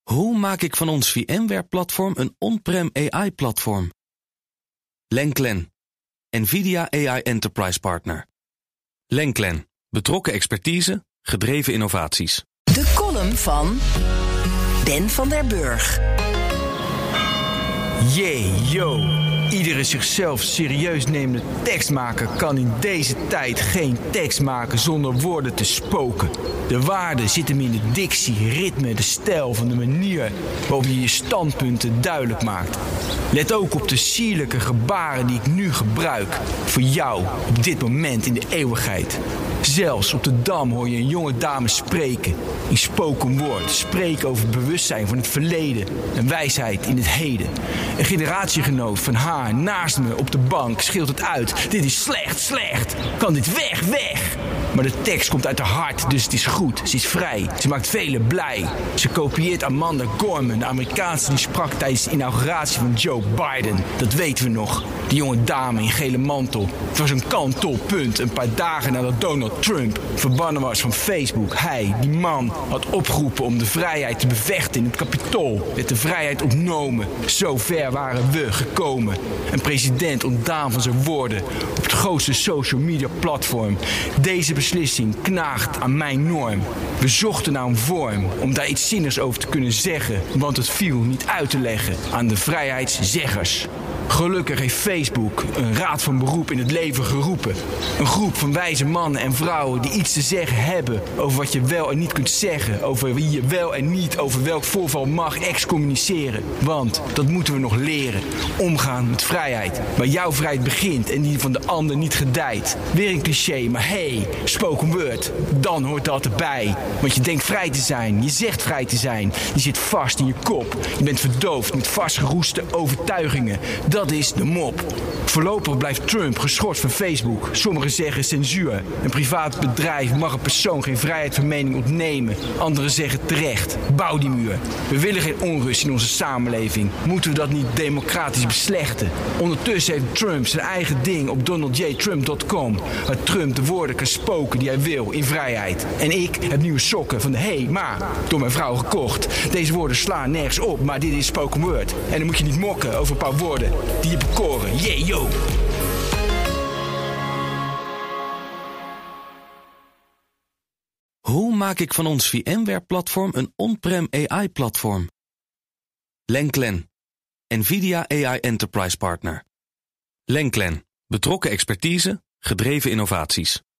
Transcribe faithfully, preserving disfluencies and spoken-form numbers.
Hoe maak ik van ons VMware-platform een on-prem A I-platform? Lenklen, NVIDIA A I Enterprise Partner. Lenklen, betrokken expertise, gedreven innovaties. De column van Ben van der Burg. Yeah, yo. Iedere zichzelf serieus nemende tekstmaker kan in deze tijd geen tekst maken zonder woorden te spoken. De waarde zit hem in de dictie, ritme, de stijl van de manier waarop je je standpunten duidelijk maakt. Let ook op de sierlijke gebaren die ik nu gebruik. Voor jou, op dit moment in de eeuwigheid. Zelfs op de Dam hoor je een jonge dame spreken. In spoken word, spreken over bewustzijn van het verleden en wijsheid in het heden. Een generatiegenoot van haar naast me op de bank schreeuwt het uit. Dit is slecht, slecht. Kan dit weg, weg. Maar de tekst komt uit haar hart, dus het is goed. Ze is vrij. Ze maakt velen blij. Ze kopieert Amanda Gorman, de Amerikaanse die sprak tijdens de inauguratie van Joe Biden. Dat weten we nog. Die jonge dame in gele mantel. Het was een kantelpunt een paar dagen nadat Donald Trump verbannen was van Facebook. Hij, die man, had opgeroepen om de vrijheid te bevechten in het Capitool. Werd de vrijheid ontnomen. Zo ver waren we gekomen. Een president ontdaan van zijn woorden op het grootste social media platform. Deze beslissing knaagt aan mijn norm. We zochten naar een vorm om daar iets zinnigs over te kunnen zeggen, want het viel niet uit te leggen aan de vrijheidszeggers. Gelukkig heeft Facebook een raad van beroep in het leven geroepen. Een groep van wijze mannen en vrouwen die iets te zeggen hebben over wat je wel en niet kunt zeggen. Over wie je wel en niet over welk voorval mag excommuniceren. Want dat moeten we nog leren. Omgaan met vrijheid. Waar jouw vrijheid begint en die van de ander niet gedijt. Weer een cliché, maar hey, spoken word, dan hoort dat erbij. Want je denkt vrij te zijn, je zegt vrij te zijn. Je zit vast in je kop. Je bent verdoofd met vastgeroeste overtuigingen. Dat is de mop. Voorlopig blijft Trump geschorst van Facebook. Sommigen zeggen censuur. Een privaat bedrijf mag een persoon geen vrijheid van mening ontnemen. Anderen zeggen terecht. Bouw die muur. We willen geen onrust in onze samenleving. Moeten we dat niet democratisch beslechten? Ondertussen heeft Trump zijn eigen ding op donald j trump dot com. Waar Trump de woorden kan spoken die hij wil in vrijheid. En ik heb nieuwe sokken van de hey, maar door mijn vrouw gekocht. Deze woorden slaan nergens op, maar dit is spoken word. En dan moet je niet mokken over een paar woorden die je bekoren. Yeah, yo! Hoe maak ik van ons VMware-platform een on-prem A I-platform? Lenklen, NVIDIA A I Enterprise Partner. Lenklen, betrokken expertise, gedreven innovaties.